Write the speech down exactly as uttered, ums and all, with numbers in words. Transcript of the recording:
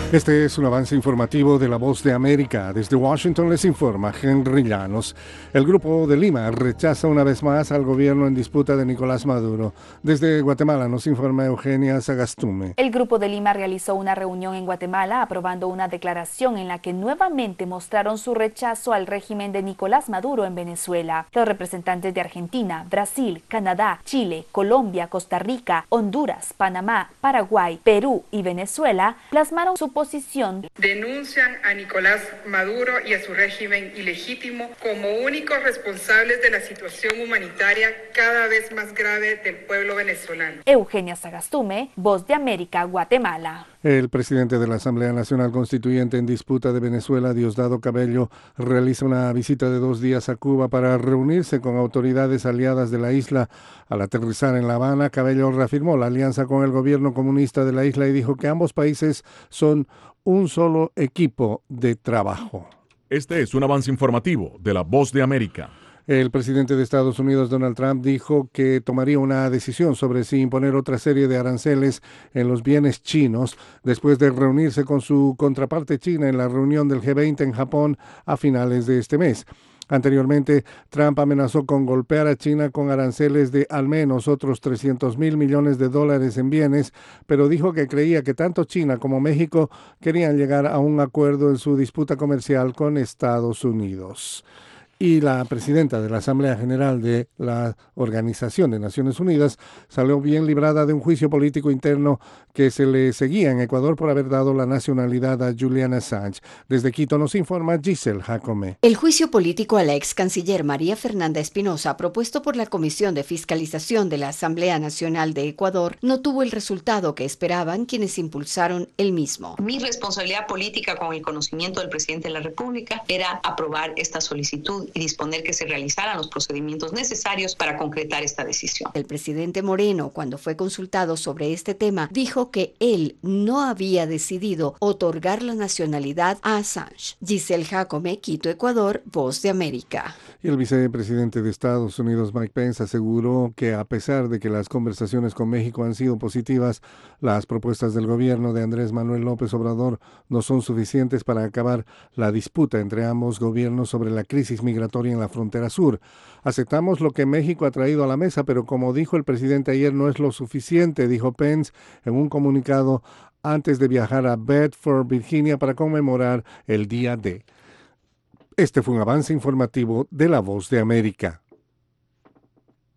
Este es un avance informativo de La Voz de América. Desde Washington les informa Henry Llanos. El Grupo de Lima rechaza una vez más al gobierno en disputa de Nicolás Maduro. Desde Guatemala nos informa Eugenia Sagastume. El Grupo de Lima realizó una reunión en Guatemala aprobando una declaración en la que nuevamente mostraron su rechazo al régimen de Nicolás Maduro en Venezuela. Los representantes de Argentina, Brasil, Canadá, Chile, Colombia, Costa Rica, Honduras, Panamá, Paraguay, Perú y Venezuela plasmaron su posición. Denuncian a Nicolás Maduro y a su régimen ilegítimo como únicos responsables de la situación humanitaria cada vez más grave del pueblo venezolano. Eugenia Sagastume, Voz de América, Guatemala. El presidente de la Asamblea Nacional Constituyente en disputa de Venezuela, Diosdado Cabello, realiza una visita de dos días a Cuba para reunirse con autoridades aliadas de la isla. Al aterrizar en La Habana, Cabello reafirmó la alianza con el gobierno comunista de la isla y dijo que ambos países son un solo equipo de trabajo. Este es un avance informativo de La Voz de América. El presidente de Estados Unidos, Donald Trump, dijo que tomaría una decisión sobre si imponer otra serie de aranceles en los bienes chinos después de reunirse con su contraparte china en la reunión del G veinte en Japón a finales de este mes. Anteriormente, Trump amenazó con golpear a China con aranceles de al menos otros trescientos mil millones de dólares en bienes, pero dijo que creía que tanto China como México querían llegar a un acuerdo en su disputa comercial con Estados Unidos. Y la presidenta de la Asamblea General de la Organización de Naciones Unidas salió bien librada de un juicio político interno que se le seguía en Ecuador por haber dado la nacionalidad a Julian Assange. Desde Quito nos informa Giselle Jacome. El juicio político a la ex canciller María Fernanda Espinosa, propuesto por la Comisión de Fiscalización de la Asamblea Nacional de Ecuador, no tuvo el resultado que esperaban quienes impulsaron el mismo. Mi responsabilidad política, con el conocimiento del presidente de la República, era aprobar esta solicitud y disponer que se realizaran los procedimientos necesarios para concretar esta decisión. El presidente Moreno, cuando fue consultado sobre este tema, dijo que él no había decidido otorgar la nacionalidad a Assange. Giselle Jacome, Quito, Ecuador, Voz de América. Y el vicepresidente de Estados Unidos, Mike Pence, aseguró que a pesar de que las conversaciones con México han sido positivas, las propuestas del gobierno de Andrés Manuel López Obrador no son suficientes para acabar la disputa entre ambos gobiernos sobre la crisis migratoria en la frontera sur. Aceptamos lo que México ha traído a la mesa, pero como dijo el presidente ayer, no es lo suficiente, dijo Pence en un comunicado antes de viajar a Bedford, Virginia, para conmemorar el Día D. Este fue un avance informativo de La Voz de América.